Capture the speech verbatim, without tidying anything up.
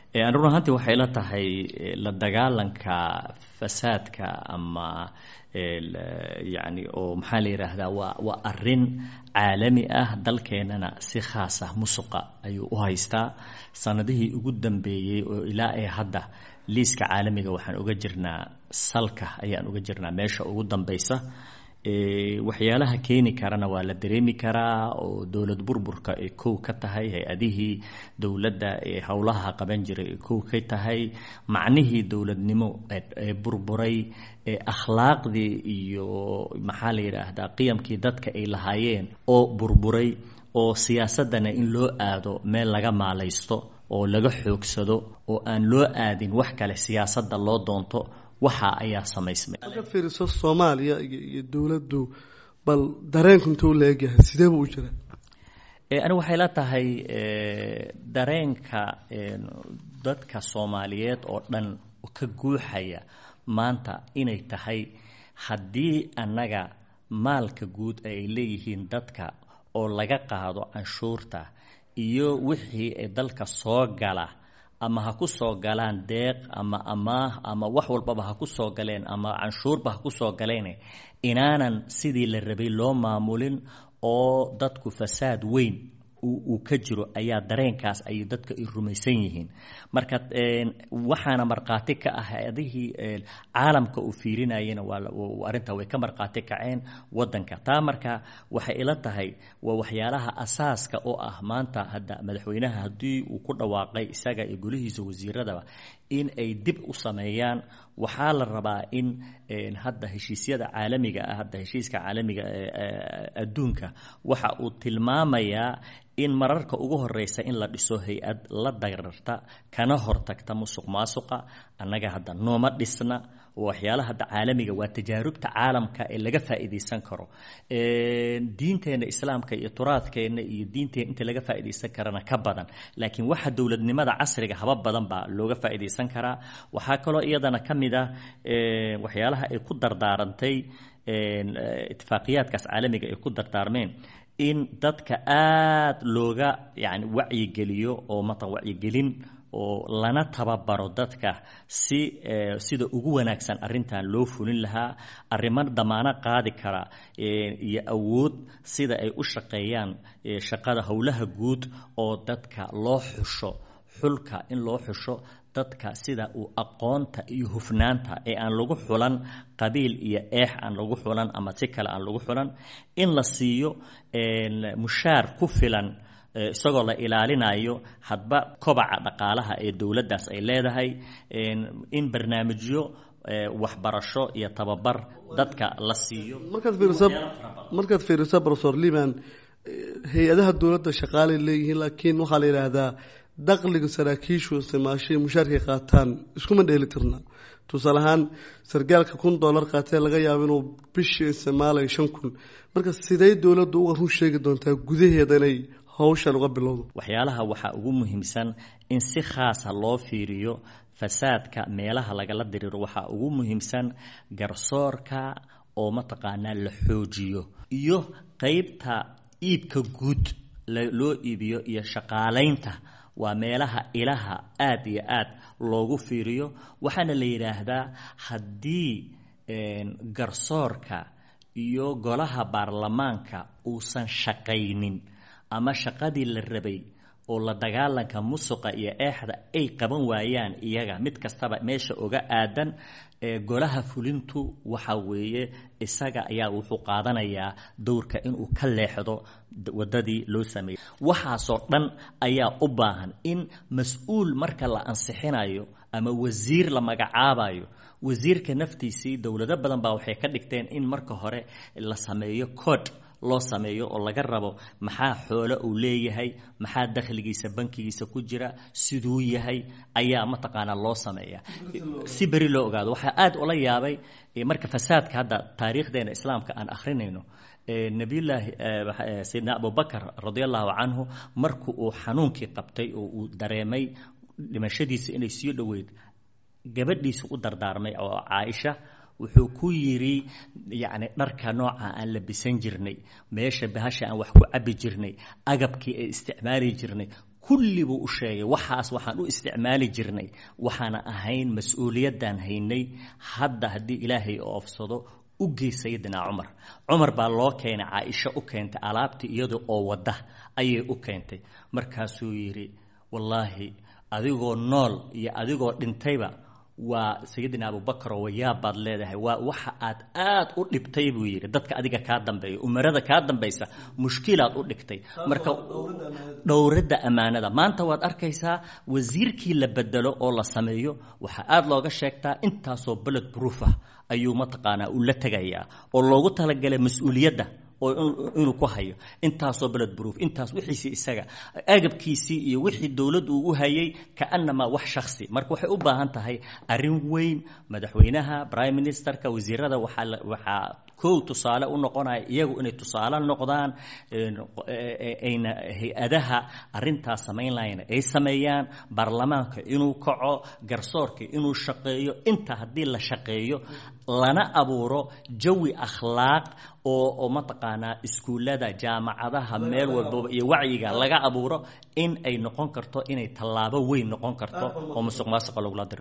aan run ahaantii waxay la tahay la dagaalanka fasaadka ama yani oo maxaa la yiraahdaa waa waa arin caalami ah dalkeenana si khaas ah musuqa ayuu u haystaa sanadihii ugu dambeeyay oo ilaa ay hadda liiska caalamiga waxaan uga jirnaa salka ayaan uga jirnaa meesha ugu dambaysa ee waxyaalaha keeni karana waa la dareemi karaa oo dawlad burburka ay kow ka tahay hay-adihii dawladda ee howlaha qaban jiray ay kow ka tahay macnihii dawladnimo ee burburay ee akhlaaqdii iyo maxaa la yiraahdaa qiyamkii dadka ay lahaayeen oo burburay oo siyaasadana in loo aado meel laga maalaysto oo laga xoogsado oo aan loo aadin wax kale siyaasadda loo doonto waxa ayaa samaysmay marka fiiriso Soomaaliya iyo dawladdu bal dareenku intuu leeyahay sidee buu u jiraa ee anigu waxay la tahay ee dareenka dadka Soomaaliyeed oo dhan ka guuxaya maanta inay tahay haddii annaga maalka guud ay leeyihiin dadka oo laga qaado canshuurta iyo wixii ay dalka soo gala ama ha ku soo galaan deeq ama amaah ama wax walbaba ha ku soo galeen ama canshuurba ha ku soo galeen inaanan sidii la rabay loo maamulin oo dadku fasaad weyn uu ka jiro ayaa dareenkaas ay dadka ay rumaysan yihiin marka waxaana marqaati ka ah adihii caalamka uu fiirinayna waa arinta way ka marqaati kaceen wadanka taa marka waxay ila tahay waa waxyaalaha asaaska oo ah maanta hadda madaxweynaha hadii uu ku dhawaaqay isaga iyo golihiisa wasiiradaba in ay dib u sameeyaan waxaa la rabaa in hadda heshiisyada caalamiga ah hadda heshiiska caalamiga adduunka waxa uu tilmaamayaa in mararka ugu horeysa in la dhiso hay'ad la dagarta kana hortagta musuqmaasuqa annaga hadda nooma dhisna waxyaalaha hadda caalamiga waa tajaarubta caalamka ee laga faa'iideysan karo ee diinteena islaamka iyo turaadkeena iyo diinteena inta laga faa'iideysan karana ka badan laakiin waxa dawladnimada casriga haba badan baa looga faa'iideysan karaa waxa kale iyadana kamid ah ee waxyaalaha ay ku dardaarantay ee ittifaaqiyaadkaas caalamiga ay ku dardaarmeen in dadka aad looga yani wacyi geliyo oo mata wacyi gelin oo lana tababaro dadka si sida ugu wanaagsan arintan loo fulin lahaa arrimo damaana qaadi kara iyo awood sida ay u shaqeeyaan shaqada howlaha guud oo dadka loo xusho xulka in loo xusho dadka sida uu aqoonta iyo hufnaanta ee aan lagu xulan qabiil iyo eex aan lagu xulan ama si kale aan lagu xulan in la siiyo mushaar ku filan isagoo la ilaalinayo hadba kobaca dhaqaalaha ee dawladdaas ay leedahay in barnaamijyo waxbarasho iyo tababar dadka la siiyo markaad fiiriso markaad fiiriso professor Liman hay'adaha dawladda shaqaale leeyihiin laakiin waxa la yiraahdaa dakhliga saraakiishu isticmaashay mushaarka qaataan iskuma dheelitirna tusaale ahaan sargaalka kun dollar qaatay laga yaabo inuu bishii isticmaalay shan kun marka sidee dawladdu uga run sheegi doontaa gudaheeda inay hawshan uga bilowdo waxyaalaha waxa ugu muhiimsan in si khaas ah loo fiiriyo fasaadka meelaha lagala diriro waxa ugu muhiimsan garsoorka oo mataqaanaa la xoojiyo iyo qaybta iibka guud loo iibiyo iyo shaqaaleynta waa meelaha ilaha aad iyo aad loogu fiiriyo waxaana la yiraahdaa hadii garsoorka iyo golaha baarlamaanka uusan shaqaynin ama shaqadii la rabay oo la dagaalanka musuqa iyo eexda ay qaban waayaan iyaga mid kastaba meesha uga aadan ee golaha fulintu waxa weeye isaga ayaa wuxuu qaadanayaa dowrka inuu ka leexdo wadadii loo sameeyay waxaasoo dhan ayaa u baahan in mas'uul marka la ansixinayo ama wasiir la magacaabayo wasiirka naftiisii dawlado badan baa waxay ka dhigteen in marka hore la sameeyo code loo sameeyo oo laga rabo maxaa xoolo uu leeyahay maxaa dakhligiisa bankigiisa ku jira sidoo yahay ayaa ma taqaana loo sameeyaa si bari loo ogaado waxa aad ula yaabay marka fasaadka hadda taariikhdeena islaamka aan akhrinayno nabiyullaahi sayyidina abubakar radiyallahu anhu markuu uu xanuunkii qabtay oo uu dareemay dhimashadiisa inay sii dhaweyd gabadhiisa u dardaarmay oo Aisha wuxuu ku yiri yaani dharka nooca aan labisan jirnay meesha bahasha aan wax ku cabi jirnay agabkii ay isticmaali jirnay kulli buu u sheegay waxaas waxaan u isticmaali jirnay waxaana ahayn mas-uuliyaddan haynay hadda haddii ilaahay oofsado u geey sayidina cumar cumar baa loo keenay caaisha u keentay alaabtii iyada oo wada ayay u keentay markaasuu yidhi wallaahi adigoo nool iyo adigoo dhintayba waa sayidina abubakar oo yaabaad leedahay waa waxa aad aad u dhibtay buu yidhi dadka adiga kaa dambeeya umarada kaa dambaysa mushkilaad u dhigtay marka dhowradda ammaanada maanta waad arkaysaa wasiirkii la bedelo oo la sameeyo waxaa aad looga sheegtaa intaasoo bullet proof ah ayuu mataqaanaa uu la tegayaa oo loogu talagalay mas-uuliyadda oo inuu ku hayo intaasoo bullet proof intaas wixiisii isaga agabkiisii iyo wixii dowladdu uu u hayay kaanama wax shakhsi marka waxay u baahan tahay arrin weyn madaxweynaha prime ministerka wasiirada waxaa waxaa kow tusaale u noqonaya iyagu inay tusaale noqdaan ayna hay-adaha arrintaas samayn lahayna ay sameeyaan baarlamaanka inuu kaco garsoorka inuu shaqeeyo inta haddii la shaqeeyo lana abuuro jawi akhlaaq oo oo mataqaanaa iskuullada jaamacadaha meel walbaba iyo wacyiga laga abuuro in ay noqon karto inay tallaabo weyn noqon karto oo musuq maasuqa lagula diro